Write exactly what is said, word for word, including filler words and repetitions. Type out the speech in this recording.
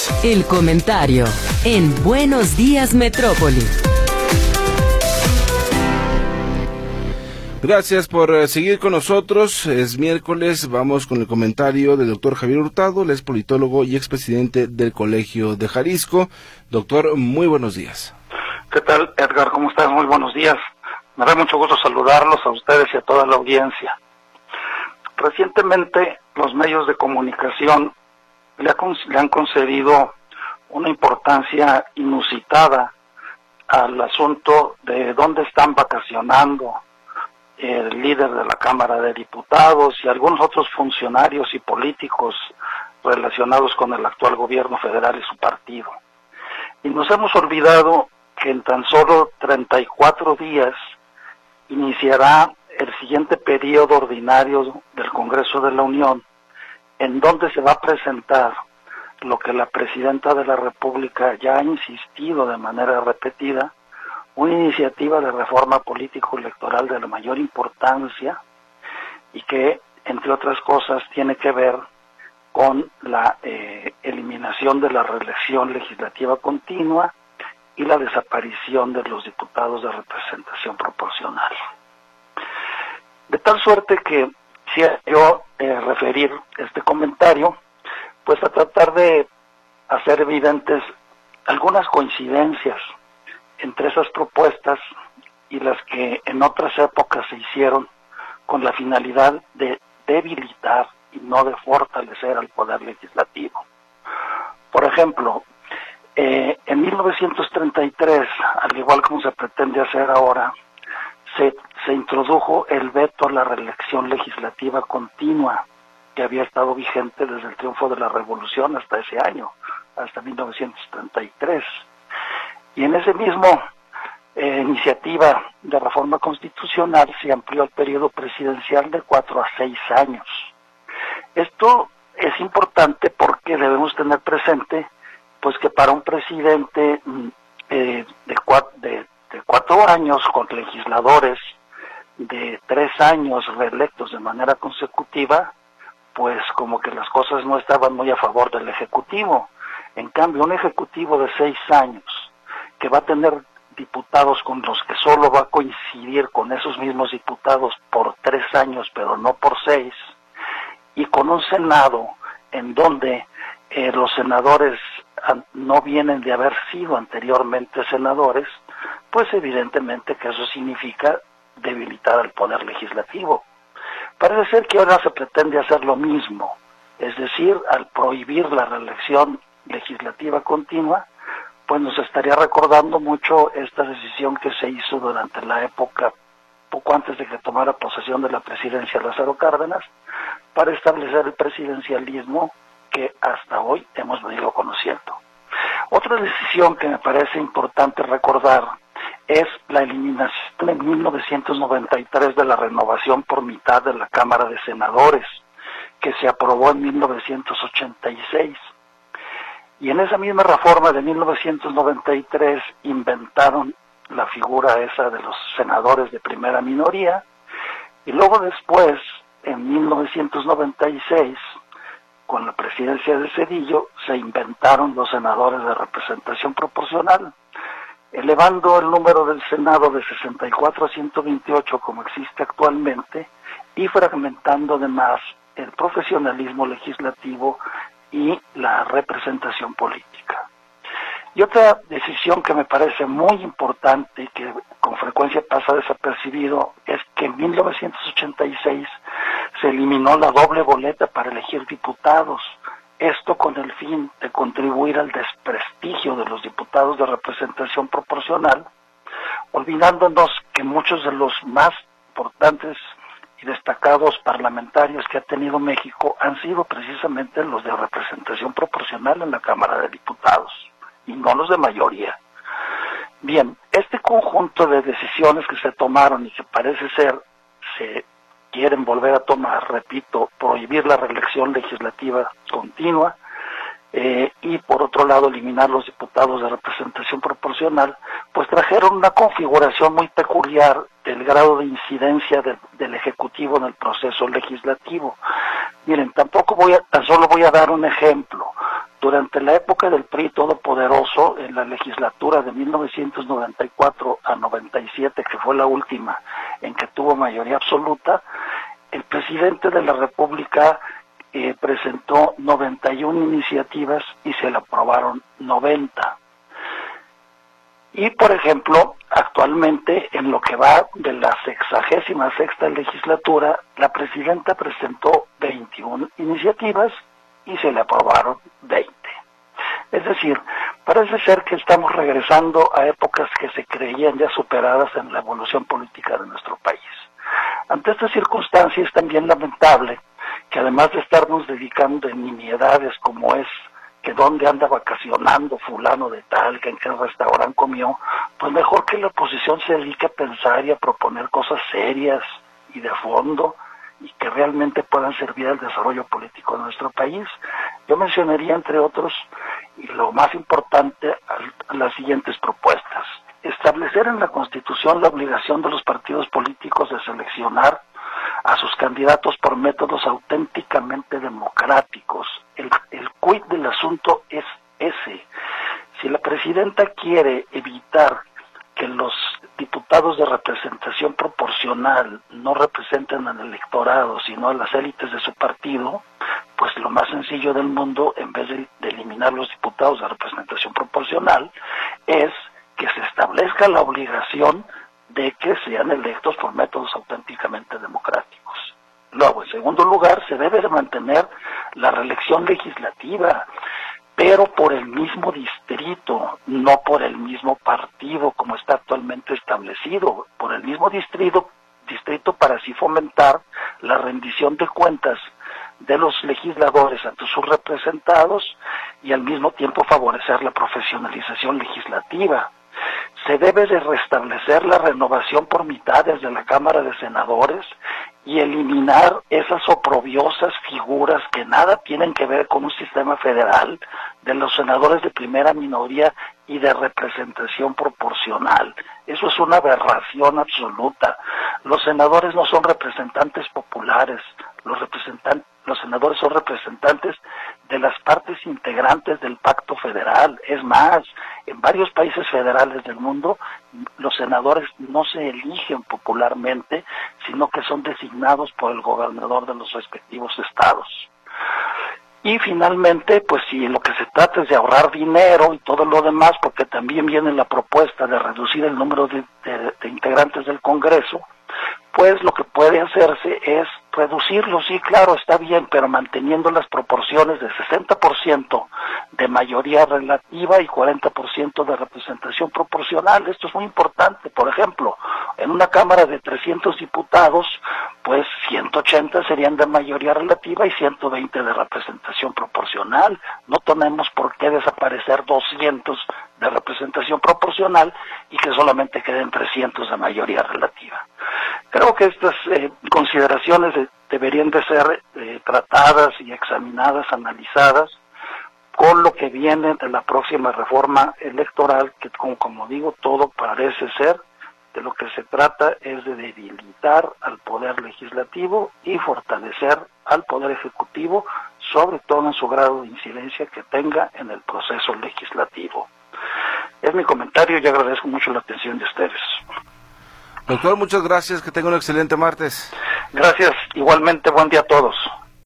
El comentario en Buenos Días Metrópoli. Gracias por seguir con nosotros. Es miércoles, vamos con el comentario del doctor Javier Hurtado, él es politólogo y expresidente del Colegio de Jalisco. Doctor, muy buenos días. ¿Qué tal, Edgar? ¿Cómo estás? Muy buenos días. Me da mucho gusto saludarlos a ustedes y a toda la audiencia. Recientemente, los medios de comunicación le, ha, le han concedido una importancia inusitada al asunto de dónde están vacacionando el líder de la Cámara de Diputados y algunos otros funcionarios y políticos relacionados con el actual gobierno federal y su partido. Y nos hemos olvidado que en tan solo treinta y cuatro días iniciará el siguiente periodo ordinario del Congreso de la Unión, en donde se va a presentar lo que la Presidenta de la República ya ha insistido de manera repetida, una iniciativa de reforma político-electoral de la mayor importancia y que, entre otras cosas, tiene que ver con la eh, eliminación de la reelección legislativa continua y la desaparición de los diputados de representación proporcional. De tal suerte que quisiera yo eh, referir este comentario, pues a tratar de hacer evidentes algunas coincidencias entre esas propuestas y las que en otras épocas se hicieron con la finalidad de debilitar y no de fortalecer al poder legislativo. Por ejemplo, eh, en mil novecientos treinta y tres, al igual como se pretende hacer ahora, se, se introdujo el veto a la reelección legislativa continua que había estado vigente desde el triunfo de la Revolución hasta ese año, hasta mil novecientos treinta y tres. Y en ese mismo eh, iniciativa de reforma constitucional se amplió el periodo presidencial de cuatro a seis años. Esto es importante porque debemos tener presente pues que para un presidente eh, de, cuatro, de, de cuatro años con legisladores de tres años reelectos de manera consecutiva, pues como que las cosas no estaban muy a favor del Ejecutivo. En cambio, un Ejecutivo de seis años que va a tener diputados con los que solo va a coincidir con esos mismos diputados por tres años, pero no por seis, y con un Senado en donde eh, los senadores no vienen de haber sido anteriormente senadores, pues evidentemente que eso significa debilitar al poder legislativo. Parece ser que ahora se pretende hacer lo mismo, es decir, al prohibir la reelección legislativa continua, pues nos estaría recordando mucho esta decisión que se hizo durante la época, poco antes de que tomara posesión de la presidencia Lázaro Cárdenas, para establecer el presidencialismo que hasta hoy hemos venido conociendo. Otra decisión que me parece importante recordar es la eliminación en mil novecientos noventa y tres de la renovación por mitad de la Cámara de Senadores, que se aprobó en mil novecientos ochenta y seis. Y en esa misma reforma de mil novecientos noventa y tres inventaron la figura esa de los senadores de primera minoría, y luego después, en mil novecientos noventa y seis, con la presidencia de Zedillo, se inventaron los senadores de representación proporcional, elevando el número del Senado de sesenta y cuatro a ciento veintiocho como existe actualmente, y fragmentando además el profesionalismo legislativo y la representación política. Y otra decisión que me parece muy importante y que con frecuencia pasa desapercibido es que en mil novecientos ochenta y seis se eliminó la doble boleta para elegir diputados, esto con el fin de contribuir al desprestigio de los diputados de representación proporcional, olvidándonos que muchos de los más importantes y destacados parlamentarios que ha tenido México han sido precisamente los de representación proporcional en la Cámara de Diputados, y no los de mayoría. Bien, este conjunto de decisiones que se tomaron y que parece ser se quieren volver a tomar, repito, prohibir la reelección legislativa continua, eh, y por otro lado eliminar los diputados de representación proporcional, pues trajeron una configuración muy peculiar del grado de incidencia de, del Ejecutivo en el proceso legislativo. Miren, tampoco voy a, tan solo voy a dar un ejemplo. durante la época del P R I todopoderoso, en la legislatura de mil novecientos noventa y cuatro a noventa y siete, que fue la última en que tuvo mayoría absoluta, el presidente de la República eh, presentó noventa y una iniciativas y se le aprobaron noventa. Y, por ejemplo, actualmente, en lo que va de la sexagésima sexta legislatura, la presidenta presentó veintiuna iniciativas y se le aprobaron veinte. Es decir, parece ser que estamos regresando a épocas que se creían ya superadas en la evolución política de nuestro país. Ante esta circunstancia es también lamentable que, además de estarnos dedicando en nimiedades como es que dónde anda vacacionando fulano de tal, que en qué restaurante comió, pues mejor que la oposición se dedique a pensar y a proponer cosas serias y de fondo y que realmente puedan servir al desarrollo político de nuestro país. Yo mencionaría, entre otros, y lo más importante, las siguientes propuestas. Establecer en la Constitución la obligación de los partidos políticos de seleccionar a sus candidatos por métodos auténticamente democráticos. El, el quid del asunto es ese. Si la presidenta quiere evitar que los diputados de representación proporcional no representen al electorado, sino a las élites de su partido, pues lo más sencillo del mundo, en vez de, de eliminar los diputados de representación proporcional, es que se establezca la obligación de que sean electos por métodos auténticamente democráticos. Luego, en segundo lugar, se debe de mantener la reelección legislativa, pero por el mismo distrito, no por el mismo partido como está actualmente establecido, por el mismo distrito, distrito para así fomentar la rendición de cuentas de los legisladores ante sus representados y al mismo tiempo favorecer la profesionalización legislativa. Se debe de restablecer la renovación por mitades de la Cámara de Senadores y eliminar esas oprobiosas figuras que nada tienen que ver con un sistema federal de los senadores de primera minoría y de representación proporcional. Eso es una aberración absoluta. Los senadores no son representantes populares, los representantes Los senadores son representantes de las partes integrantes del Pacto Federal. Es más, en varios países federales del mundo, los senadores no se eligen popularmente, sino que son designados por el gobernador de los respectivos estados. Y finalmente, pues si lo que se trata es de ahorrar dinero y todo lo demás, porque también viene la propuesta de reducir el número de, de, de integrantes del Congreso, pues lo que puede hacerse es reducirlo, sí, claro, está bien, pero manteniendo las proporciones de sesenta por ciento de mayoría relativa y cuarenta por ciento de representación proporcional. Esto es muy importante. Por ejemplo, en una Cámara de trescientos diputados, pues ciento ochenta serían de mayoría relativa y ciento veinte de representación proporcional. No tenemos por qué desaparecer doscientos de representación proporcional y que solamente queden trescientos de mayoría relativa. Creo que estas eh, consideraciones de, deberían de ser eh, tratadas y examinadas, analizadas, con lo que viene de la próxima reforma electoral, que como, como digo, todo parece ser, de lo que se trata es de debilitar al Poder Legislativo y fortalecer al Poder Ejecutivo, sobre todo en su grado de incidencia que tenga en el proceso legislativo. Es mi comentario y agradezco mucho la atención de ustedes. Doctor, muchas gracias, que tenga un excelente martes. Gracias, igualmente, buen día a todos.